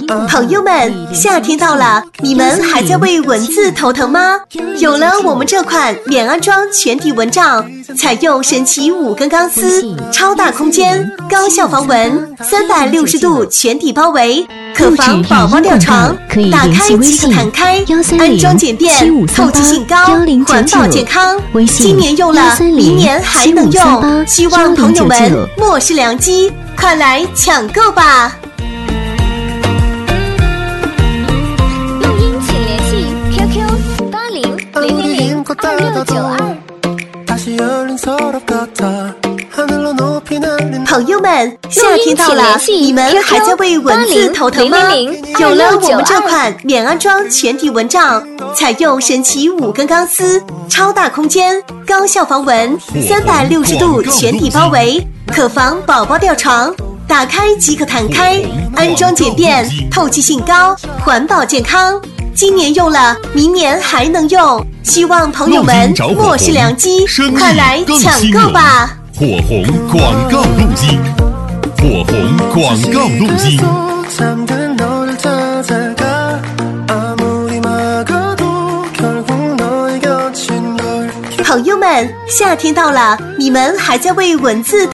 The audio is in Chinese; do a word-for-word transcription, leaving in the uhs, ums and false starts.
朋友们，夏天到了，你们还在为蚊子头疼吗？有了我们这款免安装全体蚊帐，采用神奇五根钢丝，超大空间，高效防蚊，三百六十度全体包围，可防宝宝尿床，打开即可弹开，安装简便，透气性高，环保健康。今年用了，明年还能用，希望朋友们莫失良机，快来抢购吧！ 录音请联系 Q Q 八零零零零二六九二。 朋友们，夏天到了，你们还在为蚊子头疼吗？有了我们这款免安装全体蚊帐，采用神奇五根钢丝，超大空间，高效防蚊，三百六十度全体包围，可防宝宝尿床，打开即可弹开，安装简便，透气性高，环保健康。今年用了，明年还能用，希望朋友们莫失良机，快来抢购吧！ 火红广告录音，火红广告录音。 朋友们，夏天到了，你们还在为蚊子